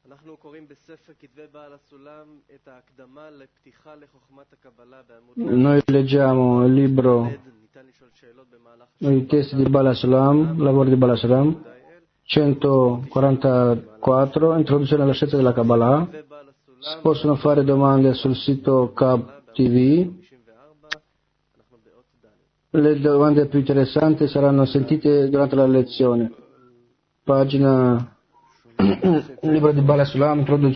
Noi leggiamo il libro, i testi di Baal HaSulam, lavori di Baal HaSulam, 144, introduzione alla scienza della Kabbalah. Si possono fare domande sul sito Cab TV. Le domande più interessanti saranno sentite durante la lezione. Pagina, il libro di Baal HaSulam, introduzione.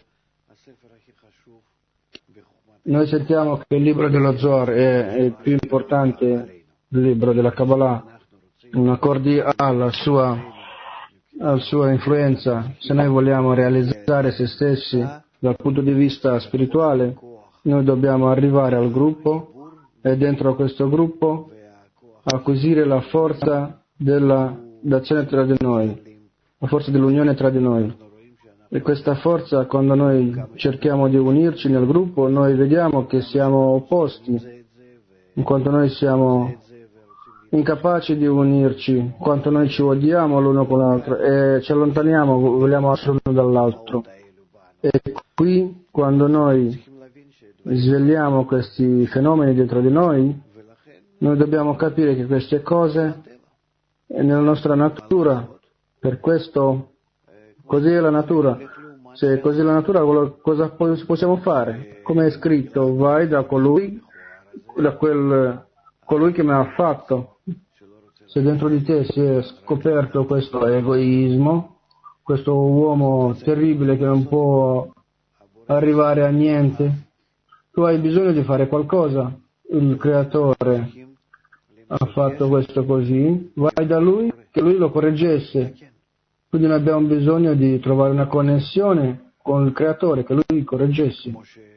Noi sentiamo che il libro dello Zohar è il più importante libro della Kabbalah, in accordi alla sua influenza. Se noi vogliamo realizzare se stessi dal punto di vista spirituale, noi dobbiamo arrivare al gruppo e dentro a questo gruppo acquisire la forza dell'azione tra di noi, la forza dell'unione tra di noi. E questa forza, quando noi cerchiamo di unirci nel gruppo, noi vediamo che siamo opposti, in quanto noi siamo incapaci di unirci, in quanto noi ci odiamo l'uno con l'altro e ci allontaniamo, vogliamo essere l'uno dall'altro. E qui, quando noi svegliamo questi fenomeni dentro di noi dobbiamo capire che queste cose è nella nostra natura, per questo così è la natura. Se così è la natura, cosa possiamo fare? Come è scritto, vai da colui che mi ha fatto. Se dentro di te si è scoperto questo egoismo, questo uomo terribile che non può arrivare a niente, tu hai bisogno di fare qualcosa. Il creatore ha fatto questo così, vai da lui, che lui lo correggesse. Quindi noi abbiamo bisogno di trovare una connessione con il creatore, che lui correggesse.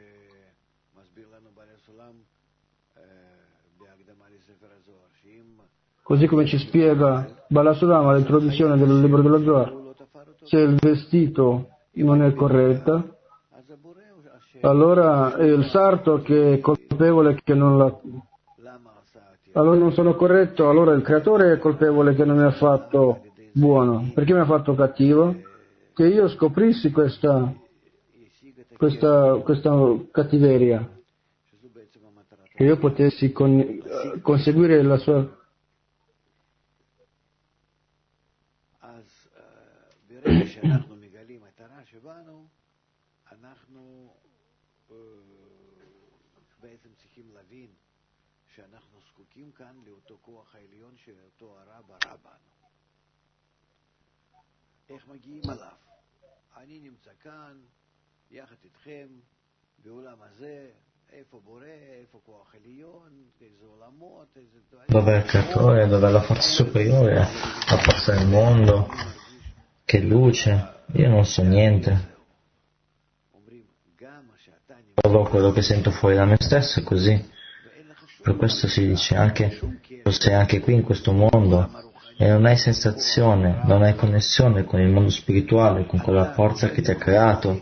Così come ci spiega Baal HaSulam all'introduzione del libro dello Zohar, se il vestito non è corretto, allora è il sarto che è colpevole che non l'ha. Allora non sono corretto, allora il creatore è colpevole che non mi ha fatto buono. Perché mi ha fatto cattivo? Che io scoprissi questa cattiveria, che io potessi conseguire la sua. Dove è il creatore, dove è la forza superiore, la forza del mondo, che luce, io non so niente. Solo quello che sento fuori da me stesso è così. Per questo si dice anche, tu sei anche qui in questo mondo e non hai sensazione, non hai connessione con il mondo spirituale, con quella forza che ti ha creato.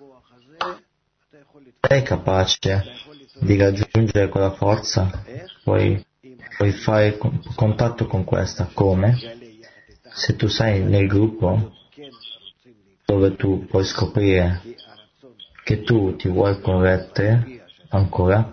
Sei capace di raggiungere quella forza, puoi fare contatto con questa. Come? Se tu sei nel gruppo dove tu puoi scoprire che tu ti vuoi correggere ancora,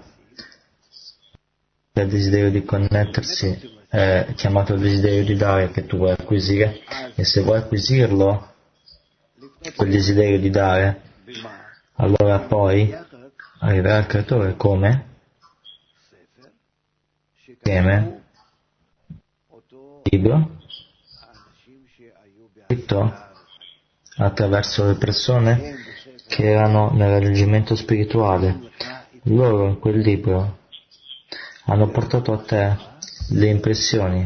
il desiderio di connettersi è chiamato il desiderio di dare che tu vuoi acquisire, e se vuoi acquisirlo, quel desiderio di dare, allora poi arriverà il creatore come? Insieme libro scritto attraverso le persone che erano nel raggiungimento spirituale. Loro in quel libro hanno portato a te le impressioni,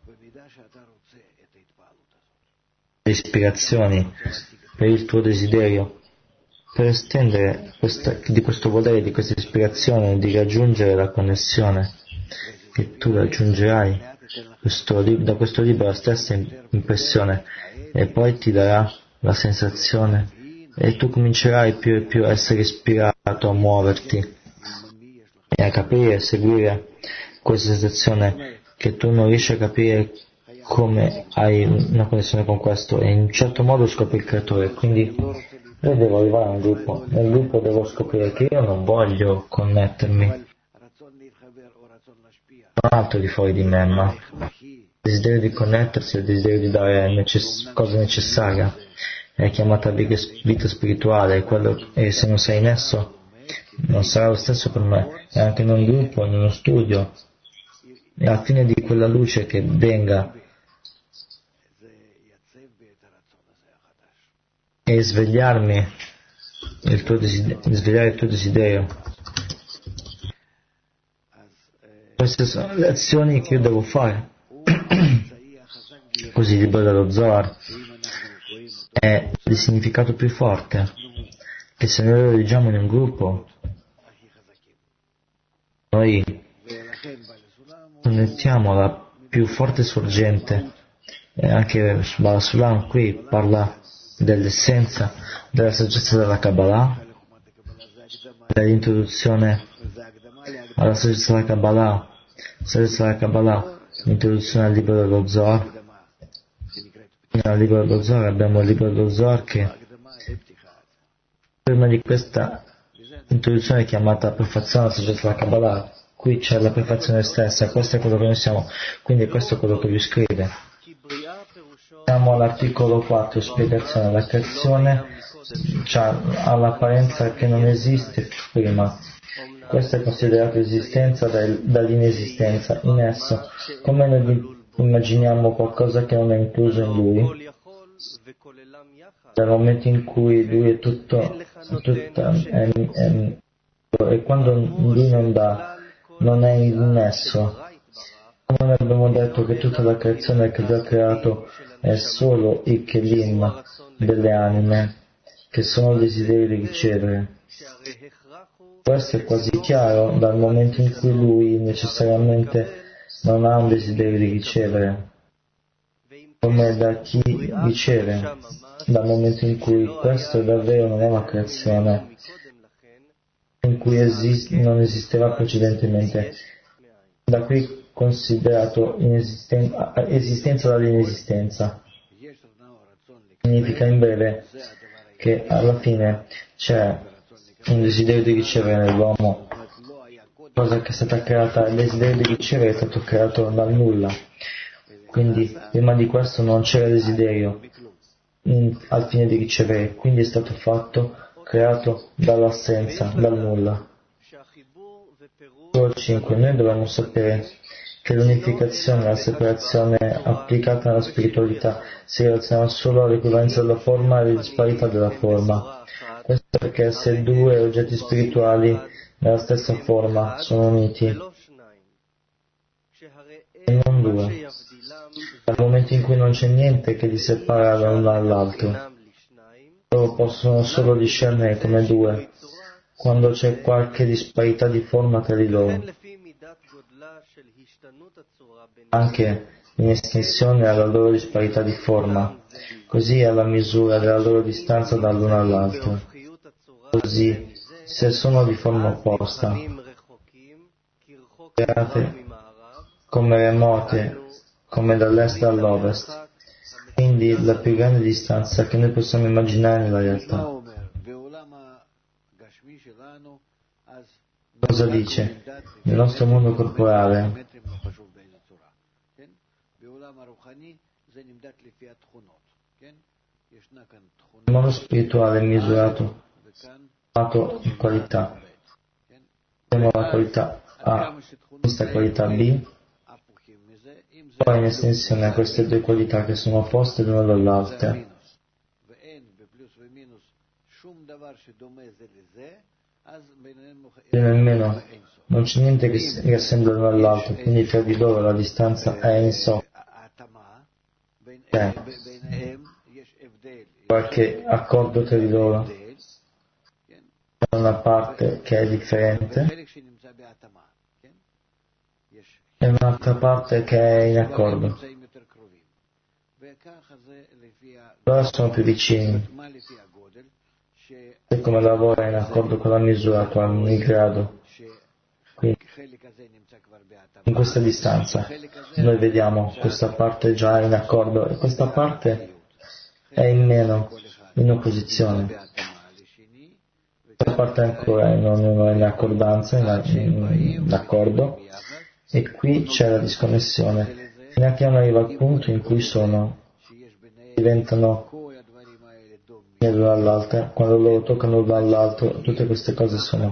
le ispirazioni per il tuo desiderio, per estendere di questo volere, di questa ispirazione, di raggiungere la connessione, che tu raggiungerai da questo libro la stessa impressione, e poi ti darà la sensazione, e tu comincerai più e più a essere ispirato a muoverti e a capire e seguire questa sensazione che tu non riesci a capire come hai una connessione con questo, e in un certo modo scopri il creatore. Quindi Io devo arrivare a un gruppo, nel gruppo devo scoprire che io non voglio connettermi con altro di fuori di me, ma il desiderio di connettersi, il desiderio di dare cosa necessaria, è chiamata vita spirituale, e se non sei in esso non sarà lo stesso per me, e anche in un gruppo, in uno studio, e alla fine di quella luce che venga e svegliare il tuo desiderio. Queste sono le azioni che io devo fare. Così libero dallo Zohar è il significato più forte, che se noi lo leggiamo in un gruppo, noi connettiamo la più forte sorgente, e anche Bala Sulam qui parla dell'essenza della saggezza della Kabbalah, dell'introduzione alla saggezza della Kabbalah, l'introduzione al libro dello Zohar. Nel libro dello Zohar abbiamo il libro dello Zohar che prima di questa introduzione è chiamata prefazione alla saggezza della Kabbalah. Qui c'è la prefazione stessa, questo è quello che noi siamo, quindi questo è quello che vi scrive. Siamo all'articolo 4, spiegazione. La creazione ha l'apparenza che non esiste prima. Questa è considerata esistenza dall'inesistenza in esso. Come noi immaginiamo qualcosa che non è incluso in lui, dal momento in cui lui è tutto e quando lui non è in esso. Come noi abbiamo detto che tutta la creazione che Dio ha creato è solo il Kelim delle anime, che sono il desiderio di ricevere. Questo è quasi chiaro dal momento in cui lui necessariamente non ha un desiderio di ricevere, come da chi riceve, dal momento in cui questo davvero non è una creazione, in cui non esisteva precedentemente. Da qui considerato esistenza dall'inesistenza. Significa in breve che alla fine c'è un desiderio di ricevere nell'uomo, cosa che è stata creata, il desiderio di ricevere è stato creato dal nulla, quindi prima di questo non c'era desiderio al fine di ricevere, quindi è stato creato dall'assenza, dal nulla. 5. Noi dobbiamo sapere che l'unificazione e la separazione applicata alla spiritualità si relazionano solo all'equivalenza della forma e alla disparità della forma. Questo perché se due oggetti spirituali nella stessa forma sono uniti, e non due, dal momento in cui non c'è niente che li separa l'uno dall'altro, loro possono solo discernere come due, quando c'è qualche disparità di forma tra di loro. Anche in estensione alla loro disparità di forma, così alla misura della loro distanza dall'uno all'altro. Così, se sono di forma opposta, create come remote, come dall'est all'ovest, quindi la più grande distanza che noi possiamo immaginare nella realtà. Cosa dice? Nel nostro mondo corporale, il mondo spirituale è misurato in qualità. Abbiamo la qualità A, questa qualità B, poi in estensione a queste due qualità che sono opposte l'una dall'altra. E nemmeno non c'è niente che si assembla l'uno all'altro, quindi tra di loro la distanza è insoffa. Qualche accordo tra di loro, c'è una parte che è differente e un'altra parte che è in accordo. Loro sono più vicini, e come lavora in accordo con la misura attuale, il grado. Quindi, in questa distanza noi vediamo questa parte già in accordo e questa parte è in meno, in opposizione. questa parte ancora non è in accordanza, in accordo, e qui c'è la disconnessione, fino a che non arriva al punto in cui diventano l'uno dall'altra, quando loro toccano l'uno all'altro, tutte queste cose sono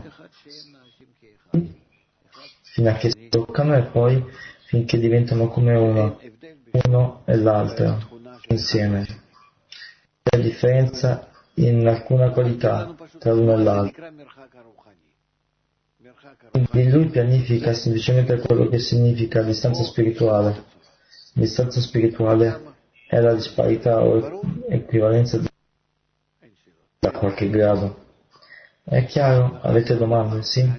fino a che si toccano e poi finché diventano come uno e l'altro insieme. C'è differenza in alcuna qualità tra l'uno e l'altro. Quindi lui pianifica semplicemente quello che significa distanza spirituale. Distanza spirituale è la disparità o equivalenza da qualche grado. È chiaro? Avete domande? Sì?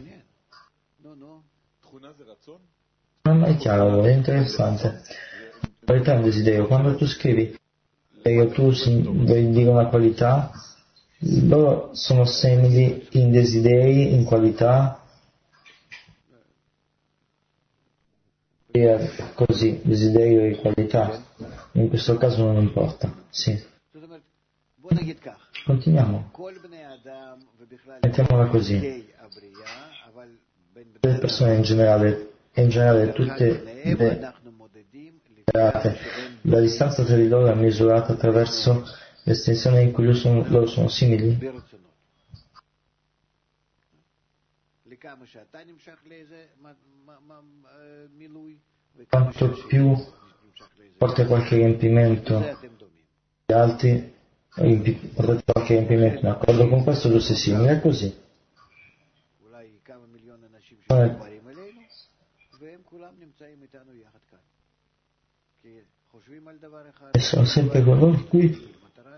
Non è chiaro, è interessante. Qualità è un desiderio. Quando tu scrivi e tu vuoi dire una qualità, loro sono simili in desideri, in qualità, così, desiderio e qualità. In questo caso non importa. Sì. Continuiamo. Mettiamola così. Le persone in generale tutte le create, la distanza tra di loro è misurata attraverso l'estensione in cui loro sono simili. Quanto più porta qualche riempimento, gli altri portate qualche riempimento, in accordo con questo tu sei simile, è così. E sono sempre con noi qui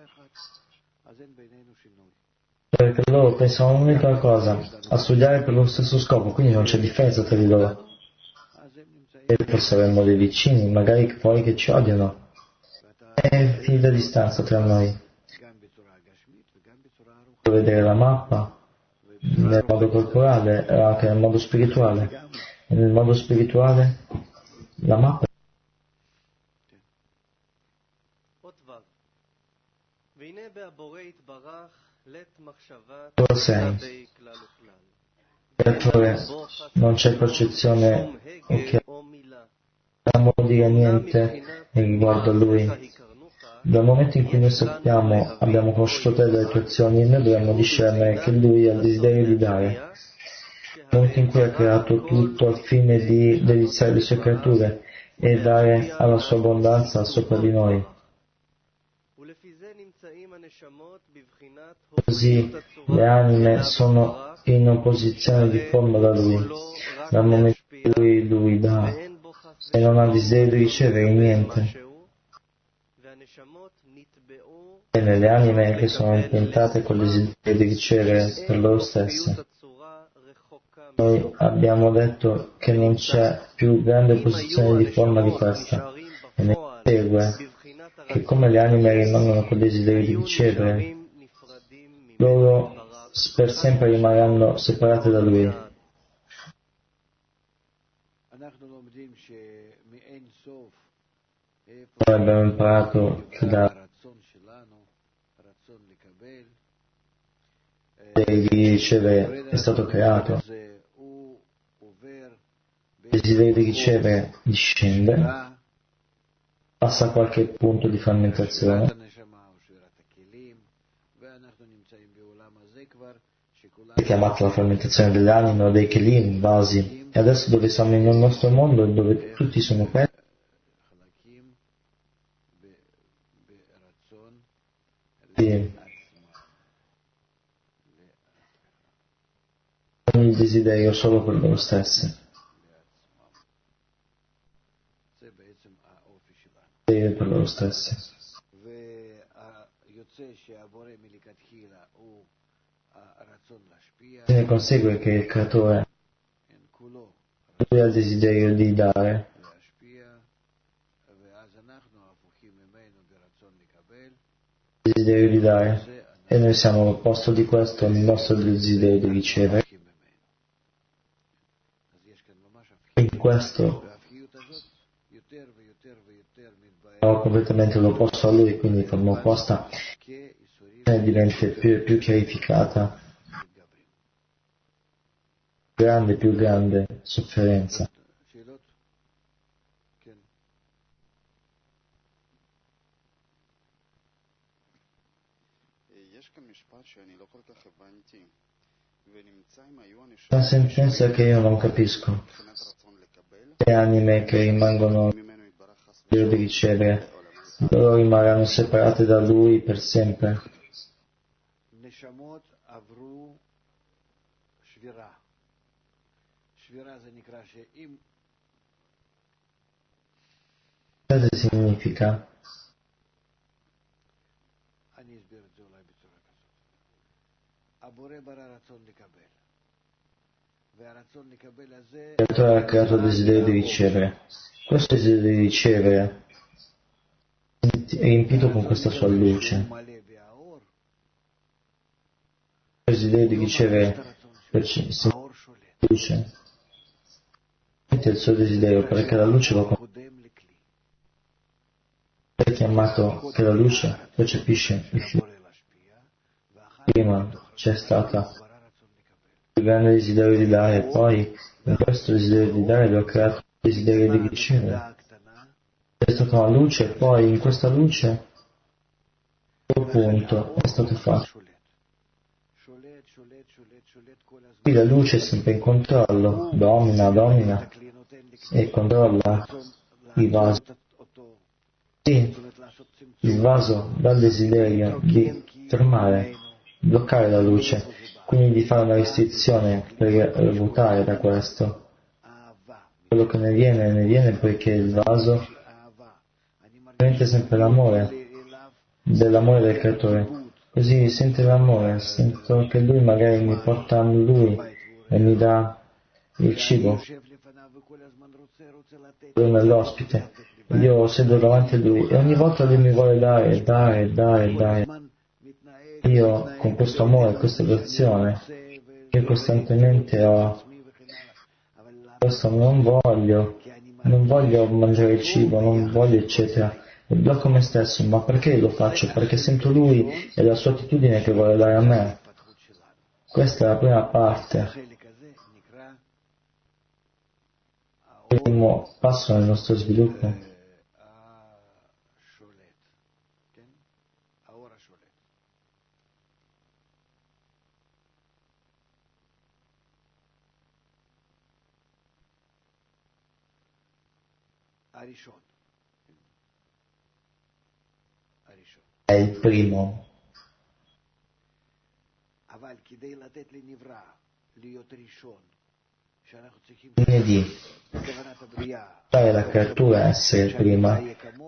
perché loro pensano un'unica cosa, a studiare per lo stesso scopo, quindi non c'è differenza tra di loro. E forse avremmo dei vicini, magari poi che ci odiano. È infinita distanza tra noi. Devo vedere la mappa nel modo corporale e anche nel modo spirituale. E nel modo spirituale la mappa creatore non c'è percezione che non vuol dire niente riguardo a lui. Dal momento in cui noi sappiamo, abbiamo conosciuto te delle tue azioni, noi dobbiamo discernere che lui ha il desiderio di dare. Nel momento in cui ha creato tutto al fine di deliziare le sue creature e dare alla sua abbondanza sopra di noi. Così le anime sono in opposizione di forma da lui. Dal momento in cui lui dà e non ha desiderio di ricevere niente. E nelle anime che sono impiantate col desiderio di ricevere per loro stesse. Noi abbiamo detto che non c'è più grande opposizione di forma di questa. E ne segue che come le anime rimangono col desiderio di ricevere, loro per sempre rimarranno separate da lui. Noi abbiamo imparato che da di ricevere è stato creato, il desiderio di ricevere discende, passa a qualche punto di frammentazione, è chiamata la frammentazione dell'anima o dei kelim, vasi, e adesso dove siamo nel nostro mondo e dove tutti sono pezzi, il desiderio solo per loro stessi. Per loro stessi. Se ne consegue che il creatore lui ha il desiderio di dare, il desiderio di dare, e noi siamo all'opposto di questo, il nostro desiderio di ricevere. In questo siamo completamente l'opposto a lui, quindi forma opposta diventa più chiarificata più grande sofferenza. Una sentenza che io non capisco. Le anime che rimangono di ricevere, loro rimarranno separate da lui per sempre. Cosa significa? Il creatore ha creato il desiderio di ricevere. Questo desiderio di ricevere è riempito con questa sua luce. Il desiderio di ricevere luce è il suo desiderio, perché la luce è chiamato che la luce percepisce il fiume. Prima c'è stata il grande desiderio di dare, poi in questo desiderio di dare lui ha creato il desiderio di ricevere. È stata una luce, e poi in questa luce il punto è stato fatto. Qui la luce è sempre in controllo, domina e controlla il vaso. Sì, il vaso dà il desiderio di fermare, bloccare la luce, quindi di fare una restrizione per votare da questo. Quello che ne viene poiché il vaso sente sempre l'amore dell'amore del creatore. Così sente l'amore, sento che lui magari mi porta a lui e mi dà il cibo. Lui nell'ospite. Io sedo davanti a lui e ogni volta lui mi vuole dare. Io con questo amore, questa devozione, che costantemente ho, questo non voglio mangiare il cibo, non voglio eccetera. E blocco me stesso, ma perché lo faccio? Perché sento lui e la sua attitudine che vuole dare a me. Questa è la prima parte. Il primo passo nel nostro sviluppo. È il primo. Quindi fare la creatura essere prima.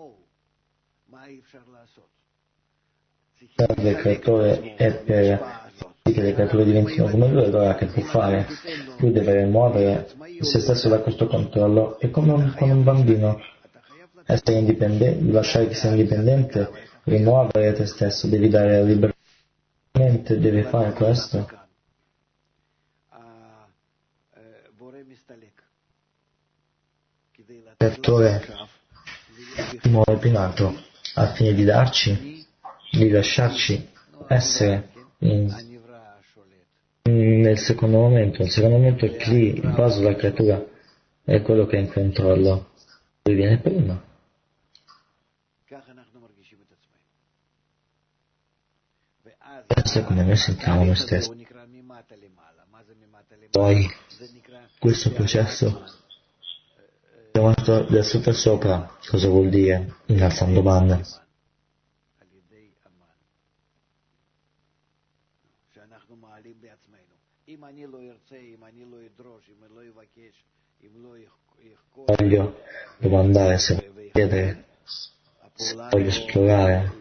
Il creatore è per che le creature diventino come lui, allora che può fare? Lui deve rimuovere se stesso da questo controllo. È come un bambino. Essere indipendente, lasciare che sia indipendente, rimuovere te stesso, devi dare liberamente, devi fare questo. Il creatore si muove pinato al fine di darci, di lasciarci essere nel secondo momento. Il secondo momento è Kli, il vaso della creatura, è quello che è in controllo. Lui viene prima. Questo è come noi sentiamo noi stessi. Poi questo processo chiamato da sotto a sopra, cosa vuol dire? Innalzando man. Voglio domandare, se voglio chiedere, se voglio esplorare.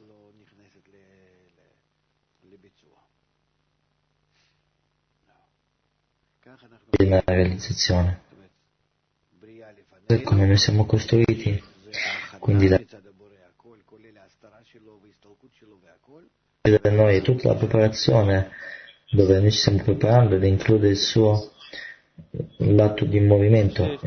La realizzazione. Per come noi siamo costruiti, quindi da noi è tutta la preparazione dove noi ci stiamo preparando ed include il suo l'atto di movimento.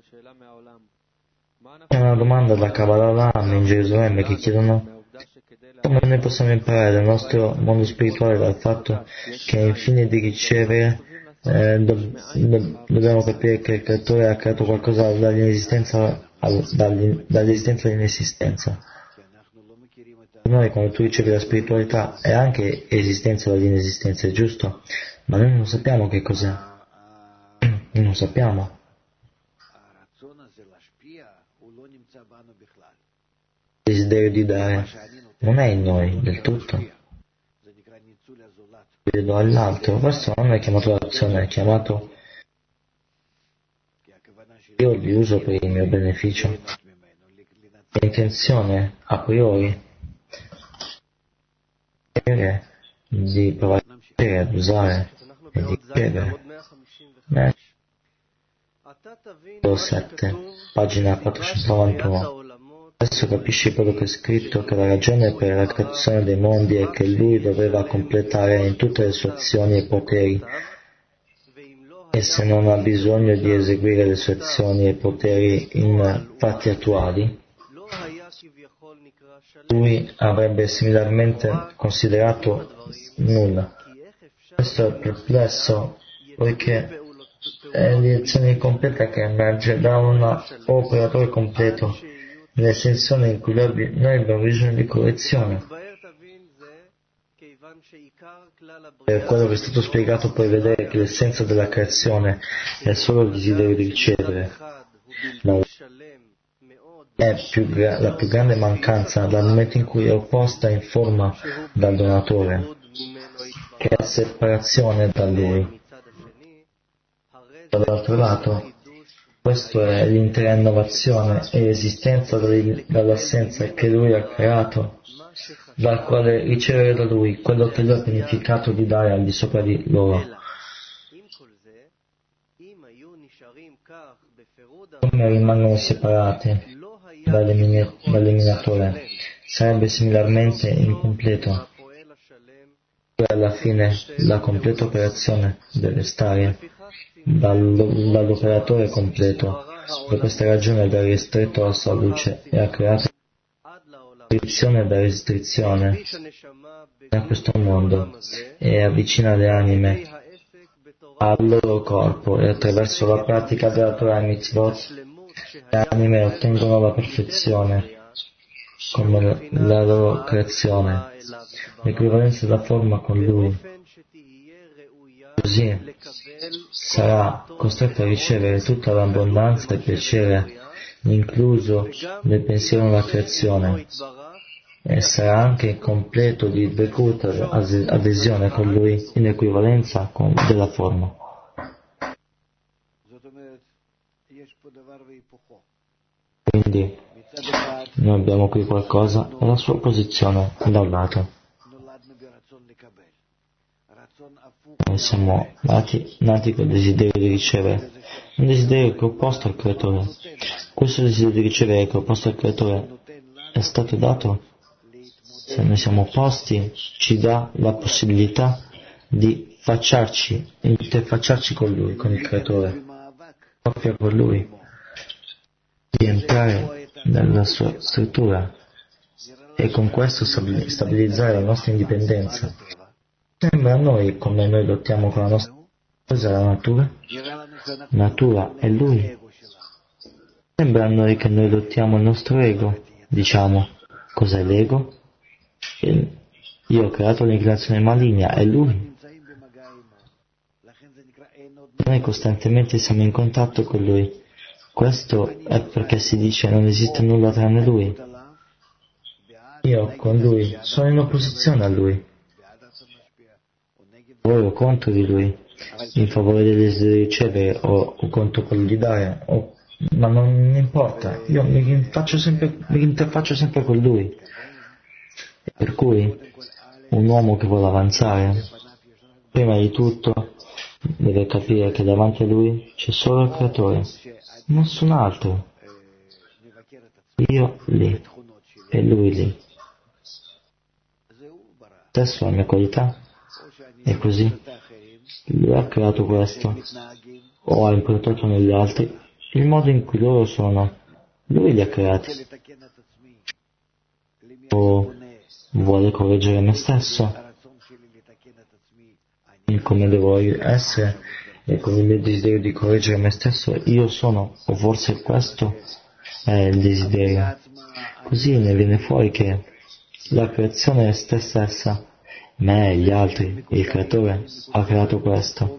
C'è una domanda da Kabbalah Olam in Gerusalemme che chiedono Come noi possiamo imparare dal nostro mondo spirituale dal fatto che in fine di ricevere dobbiamo capire che il creatore ha creato qualcosa dall'inesistenza all'inesistenza. Per noi quando tu ricevi la spiritualità è anche esistenza dall'inesistenza, è giusto? Ma noi non sappiamo che cos'è. Non sappiamo. Il desiderio di dare non è in noi del tutto. Vedo all'altro, questo non è chiamato l'azione, è chiamato io li uso per il mio beneficio. L'intenzione a priori è di provare ad usare e di ricevere. 7, pagina 491. Adesso capisci quello che è scritto, che la ragione per la creazione dei mondi è che lui doveva completare in tutte le sue azioni e poteri, e se non ha bisogno di eseguire le sue azioni e poteri in fatti attuali, lui avrebbe similarmente considerato nulla. Questo è perplesso, poiché è l'azione completa che emerge da un operatore completo, nell'estensione in cui noi abbiamo bisogno di correzione. Per quello che è stato spiegato puoi vedere che l'essenza della creazione è solo il desiderio di ricevere. È la più grande mancanza dal momento in cui è opposta in forma dal donatore, che è la separazione da lui. Dall'altro lato, questo è l'intera innovazione e esistenza dall'assenza che lui ha creato, dal quale ricevere da lui quello che lui ha pianificato di dare al di sopra di loro. Come rimangono separati dall'eliminatore, sarebbe similarmente incompleto. E alla fine la completa operazione deve stare dall'operatore completo. Per questa ragione dà ristretto alla sua luce e ha creato restrizione da restrizione a questo mondo e avvicina le anime al loro corpo, e attraverso la pratica della Torah e Mitzvot le anime ottengono la perfezione come la loro creazione, l'equivalenza della forma con lui. Così sarà costretto a ricevere tutta l'abbondanza e piacere, incluso nel pensiero nella creazione, e sarà anche completo di Bekut, adesione con lui, in equivalenza della forma. Quindi noi abbiamo qui qualcosa e la sua posizione da un lato. Noi siamo nati col desiderio di ricevere, un desiderio che è opposto al creatore. Questo desiderio di ricevere che è opposto al creatore è stato dato, se noi siamo opposti, ci dà la possibilità di interfacciarci con lui, con il creatore, proprio con lui, di entrare nella sua struttura e con questo stabilizzare la nostra indipendenza. Sembra a noi come noi lottiamo con la nostra cosa, la natura? Natura è lui. Sembra a noi che noi lottiamo il nostro ego. Diciamo, cos'è l'ego? Io ho creato l'inclinazione maligna, è lui. Noi costantemente siamo in contatto con lui. Questo è perché si dice non esiste nulla tranne lui. Io con lui sono in opposizione a lui. Lavoro contro di lui, in favore del desiderio di ricevere o contro quello di dare, ma non importa, io mi interfaccio sempre con lui. Per cui un uomo che vuole avanzare, prima di tutto deve capire che davanti a lui c'è solo il creatore, nessun altro. Io lì e lui lì. Stesso la mia qualità. E così lui ha creato questo, o ha improntato negli altri il modo in cui loro sono. Lui li ha creati. O vuole correggere me stesso, come devo essere, e con il mio desiderio di correggere me stesso io sono, o forse questo è il desiderio. Così ne viene fuori che la creazione è stessa, me e gli altri, il creatore ha creato questo.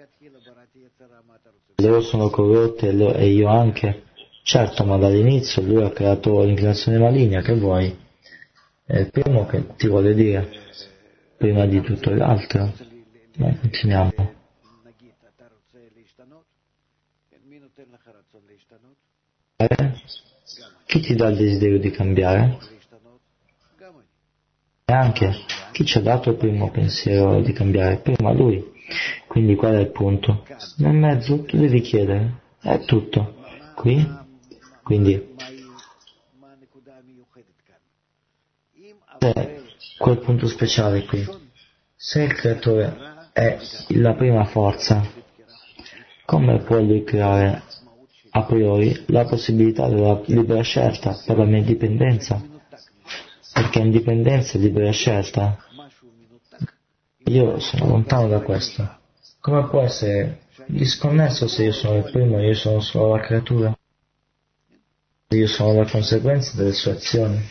Loro sono corrotte e io anche. Certo, ma dall'inizio lui ha creato l'inclinazione maligna, che vuoi? È il primo che ti vuole dire, prima di tutto l'altro. Ma continuiamo. Chi ti dà il desiderio di cambiare? E anche chi ci ha dato il primo pensiero di cambiare? Prima lui. Quindi qual è il punto? Nel mezzo tu devi chiedere, è tutto. Qui? Quindi c'è quel punto speciale qui. Se il creatore è la prima forza, come può lui creare a priori la possibilità della libera scelta per la mia indipendenza? Perché indipendenza e libera scelta, io sono lontano da questo. Come può essere disconnesso se io sono il primo e io sono solo la creatura? Io sono la conseguenza delle sue azioni.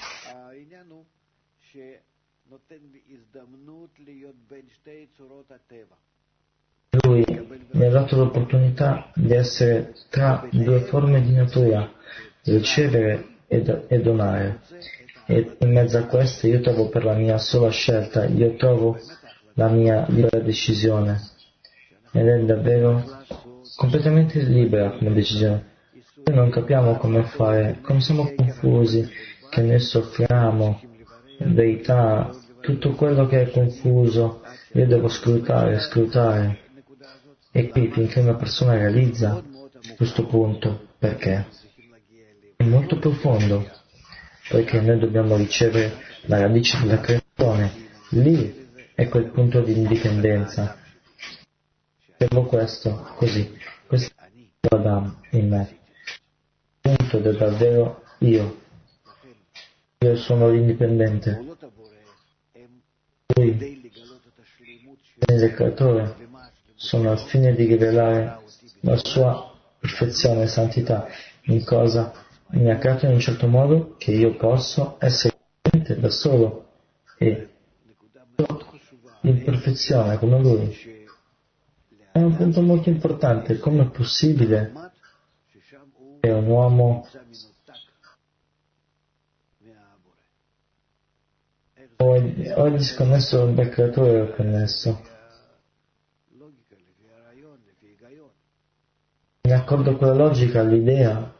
Lui mi ha dato l'opportunità di essere tra due forme di natura, ricevere e donare. E in mezzo a queste io trovo per la mia sola scelta, io trovo la mia libera decisione. Ed è davvero completamente libera come decisione. Noi non capiamo come fare, come siamo confusi, che noi soffriamo, in verità, tutto quello che è confuso, io devo scrutare. E qui finché una persona realizza questo punto, perché? È molto profondo, perché noi dobbiamo ricevere la radice della creazione, lì è quel punto di indipendenza. Devo questo, così, questo è Adam in me, il punto è davvero io sono l'indipendente, lui, il creatore, sono al fine di rivelare la sua perfezione e santità in cosa mi ha creato in un certo modo che io posso essere da solo e in perfezione come lui. È un punto molto importante, come è possibile che un uomo o è disconnesso dal creatore o è connesso? In accordo con la logica, l'idea,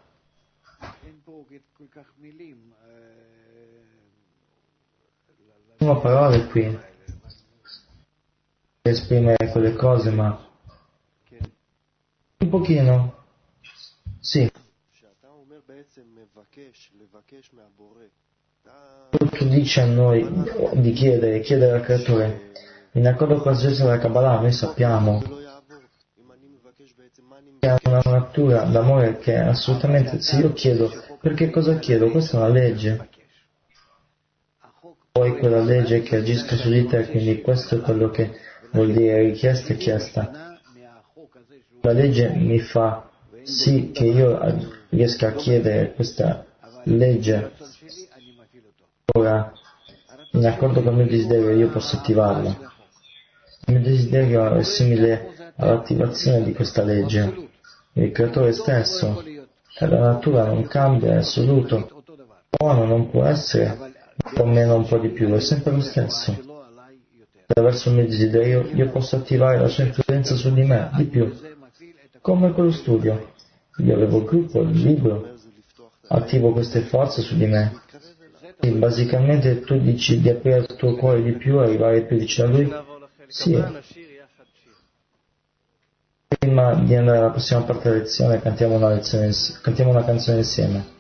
sono parole qui per esprimere quelle cose, ma un pochino, sì. Tu dici a noi di chiedere al creatore, in accordo con la saggezza della Kabbalah, noi sappiamo che ha una natura d'amore che assolutamente, se io chiedo, perché cosa chiedo? Questa è una legge. Poi quella legge che agisca su di te, quindi questo è quello che vuol dire richiesta e chiesta. La legge mi fa sì che io riesca a chiedere questa legge. Ora, in accordo con il mio desiderio, io posso attivarla. Il mio desiderio è simile all'attivazione di questa legge. Il creatore stesso, e la natura non cambia in assoluto. Buono non può essere un po' meno, un po' di più, è sempre lo stesso. Attraverso il mio desiderio io posso attivare la sua influenza su di me, di più. Come quello studio. Io avevo il gruppo, il libro, attivo queste forze su di me. E basicamente tu dici di aprire il tuo cuore di più, arrivare più vicino a lui. Sì. Prima di andare alla prossima parte della lezione, cantiamo una canzone insieme.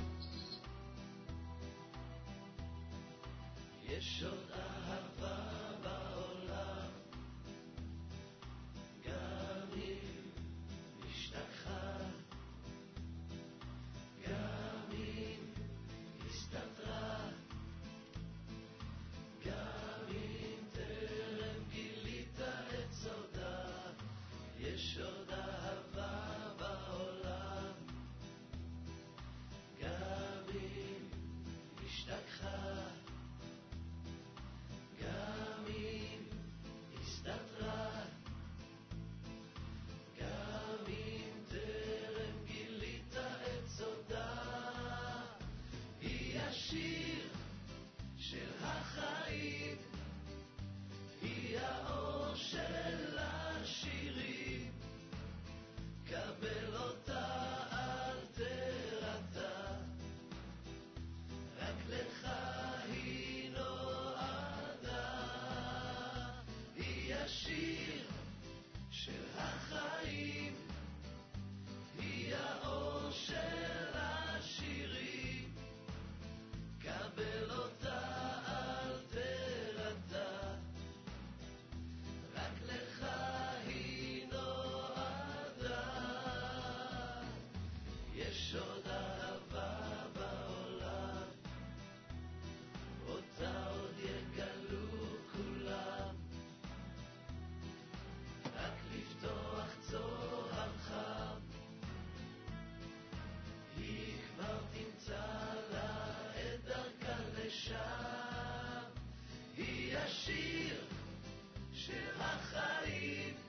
השיר של החיים